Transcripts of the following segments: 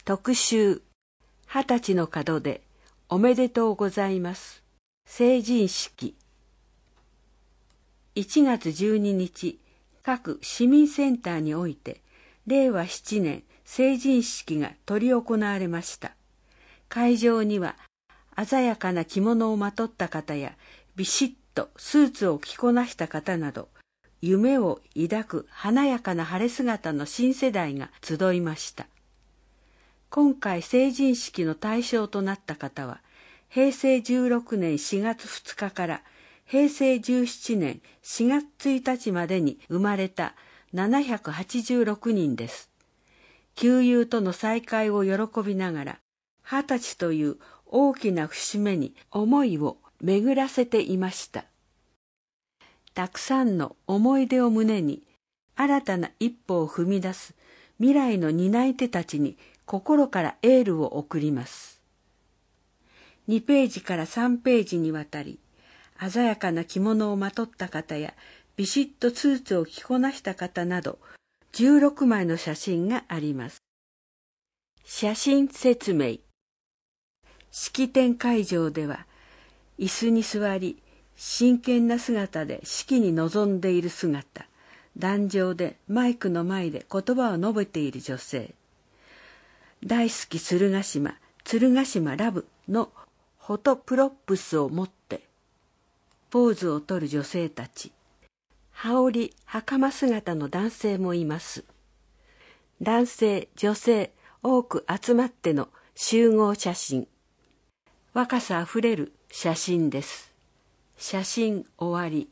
特集、20歳の門出、おめでとうございます。成人式。1月12日、各市民センターにおいて、令和7年成人式が執り行われました。会場には、鮮やかな着物をまとった方や、ビシッとスーツを着こなした方など、夢を抱く華やかな晴れ姿の新世代が集いました。今回成人式の対象となった方は、平成16年4月2日から平成17年4月1日までに生まれた786人です。旧友との再会を喜びながら、20歳という大きな節目に思いを巡らせていました。たくさんの思い出を胸に、新たな一歩を踏み出す未来の担い手たちに心からエールを送ります。2ページから3ページにわたり、鮮やかな着物をまとった方や、ビシッとスーツを着こなした方など、16枚の写真があります。写真説明。式典会場では、椅子に座り、真剣な姿で式に臨んでいる姿、壇上でマイクの前で言葉を述べている女性、大好き鶴ヶ島、鶴ヶ島ラブのフォトプロップスを持ってポーズをとる女性たち、羽織袴姿の男性もいます。男性、女性多く集まっての集合写真。若さあふれる写真です。写真終わり。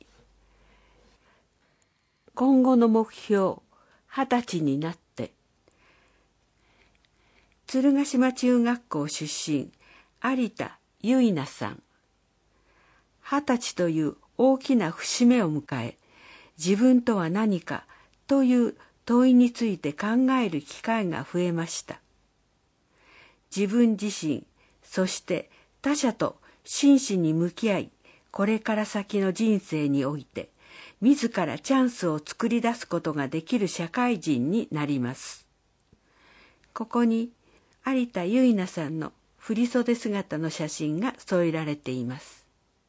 今後の目標、20歳になって。鶴ヶ島中学校出身、有田結菜さん。20歳という大きな節目を迎え、自分とは何かという問いについて考える機会が増えました。自分自身、そして他者と真摯に向き合い、これから先の人生において、自らチャンスを作り出すことができる社会人になります。ここに有田結菜さんの振袖姿の写真が添えられています。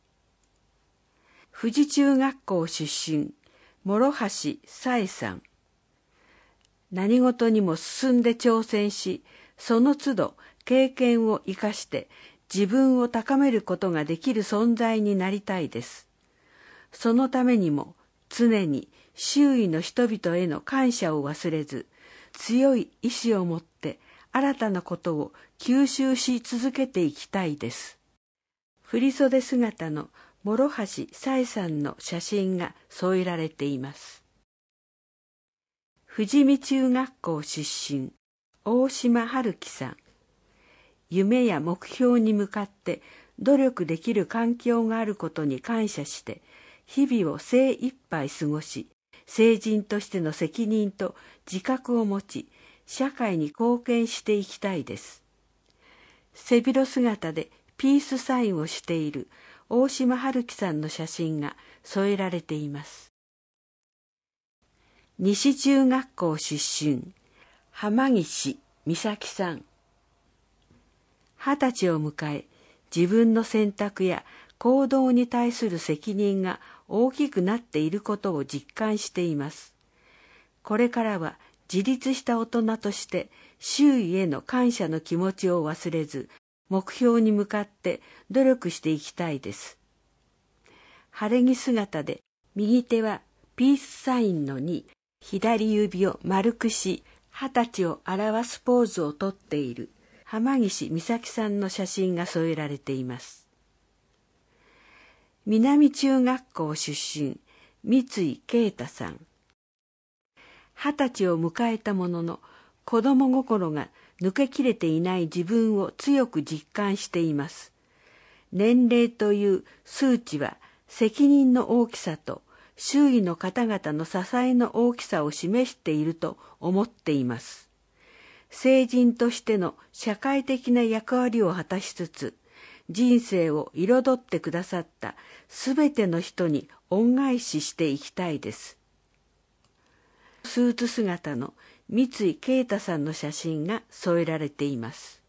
富士中学校出身、諸橋紗恵さん。何事にも進んで挑戦し、その都度経験を生かして自分を高めることができる存在になりたいです。そのためにも常に周囲の人々への感謝を忘れず、強い意志を持って新たなことを吸収し続けていきたいです。振袖姿の諸橋紗恵さんの写真が添えられています。富士見中学校出身、大島春樹さん。夢や目標に向かって努力できる環境があることに感謝して、日々を精一杯過ごし、成人としての責任と自覚を持ち、社会に貢献していきたいです。背広姿でピースサインをしている大島春樹さんの写真が添えられています。西中学校出身、浜岸美咲さん。20歳を迎え、自分の選択や行動に対する責任が大きくなっていることを実感しています。これからは自立した大人として周囲への感謝の気持ちを忘れず、目標に向かって努力していきたいです。晴れ着姿で右手はピースサインの2、左指を丸くし、20歳を表すポーズをとっている浜岸美咲さんの写真が添えられています。南中学校出身、三井啓太さん。20歳を迎えたものの、子供心が抜けきれていない自分を強く実感しています。年齢という数値は責任の大きさと周囲の方々の支えの大きさを示していると思っています。成人としての社会的な役割を果たしつつ、人生を彩ってくださったすべての人に恩返ししていきたいです。スーツ姿の三井慶太さんの写真が添えられています。